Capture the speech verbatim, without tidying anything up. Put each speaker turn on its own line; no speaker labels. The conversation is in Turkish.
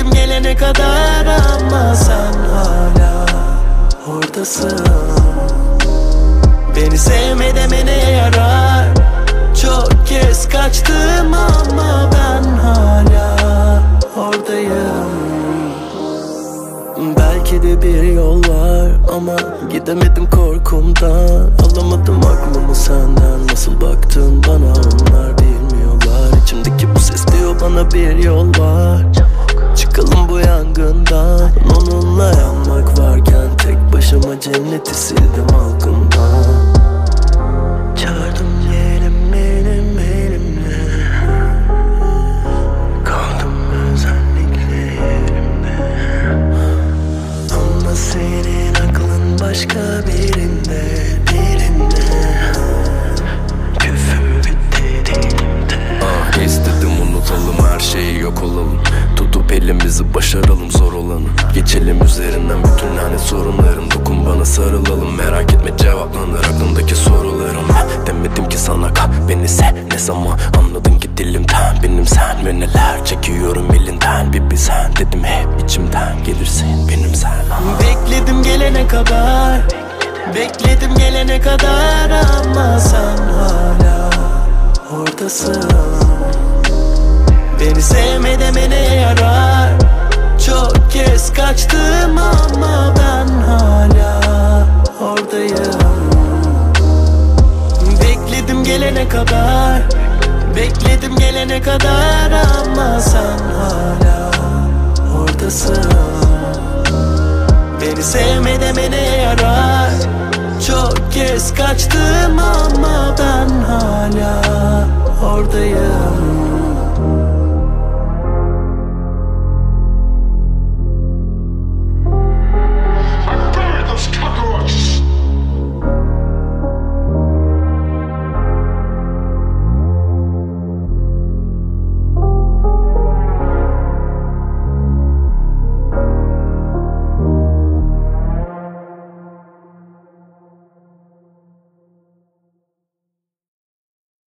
Bekledim gelene kadar ama sen hala oradasın. Beni sevme demene yarar. Çok kez kaçtım ama ben hala oradayım. Belki de bir yol var ama gidemedim korkumdan. Alamadım aklımı senden. Nasıl baktın bana onlar bilmiyorlar. İçimdeki bu ses diyor bana bir yol var. Çıkalım bu yangından. Onunla yanmak varken tek başıma cenneti sildim halkımdan. Çağırdım yeğenim benim elimle. Kaldım özellikle yerimde. Ama senin aklın başka birinde, birinde. Küfür bitti dilimde.
Ah, istedim unutalım her şeyi, yok olalım. Tutup elimizi başaralım zor olanı. Geçelim üzerinden bütün lanet sorunlarım. Dokun bana sarılalım, merak etme cevaplanır aklımdaki sorularım. Demedim ki sana kal beni sev, ne zaman anladın ki dilimden benim sen. Ve neler çekiyorum elinden bir bilsen. Dedim hep içimden gelirsin benim sen.
Bekledim gelene kadar, bekledim gelene kadar ama sen hala oradasın. Beni sevme demene yarar. Çok kez kaçtım ama ben hala oradayım. Bekledim gelene kadar, bekledim gelene kadar ama sen hala oradasın. Beni sevme demene yarar. Çok kez kaçtım ama ben hala oradayım.